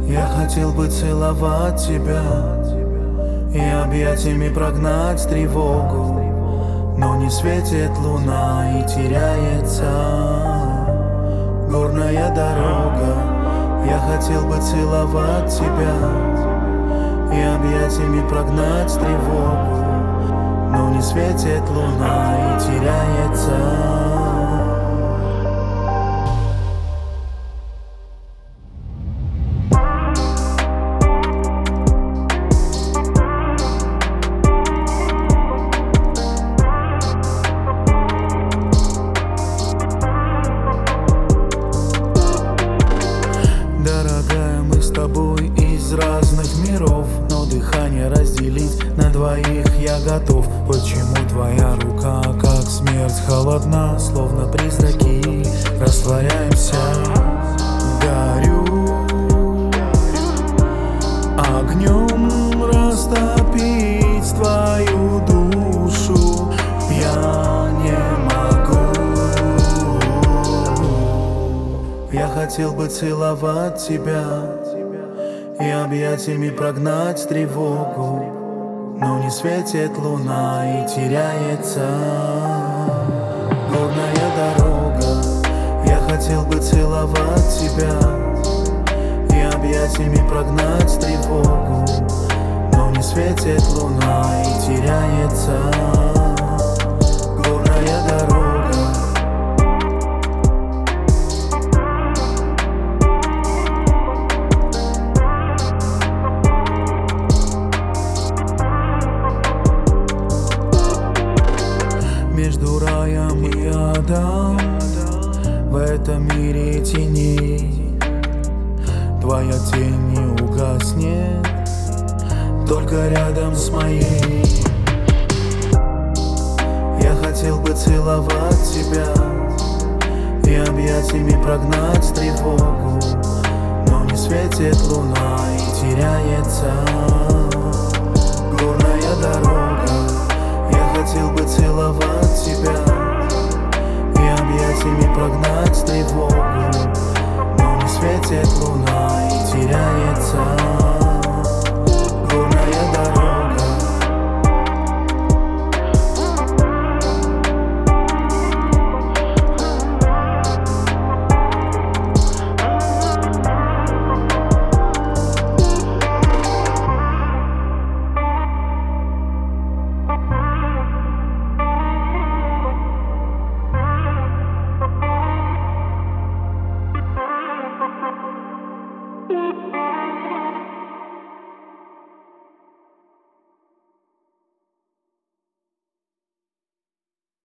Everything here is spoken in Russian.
Я хотел бы целовать тебя и объятиями прогнать тревогу, но не светит луна и теряется горная дорога. Я хотел бы целовать тебя и объятиями прогнать тревогу, но не светит луна и теряется. Дорогая, мы с тобой из разных миров, но дыхание разделить на двоих я готов. Почему твоя рука, как смерть, холодна, словно призраки, растворяемся. Горю огнем, растопить твою душу я не могу. Я хотел бы целовать тебя и объятиями прогнать тревогу, но не светит луна и теряется горная дорога. Я хотел бы целовать тебя и объятиями прогнать тревогу, но не светит луна и теряется горная дорога. Между раем и адом в этом мире теней твоя тень не угаснет, только рядом с моей. Я хотел бы целовать тебя и объятиями прогнать тревогу, но не светит луна и теряется горная дорога. Я хотел бы целовать тебя и объятиями прогнать тревогу, но не светит луна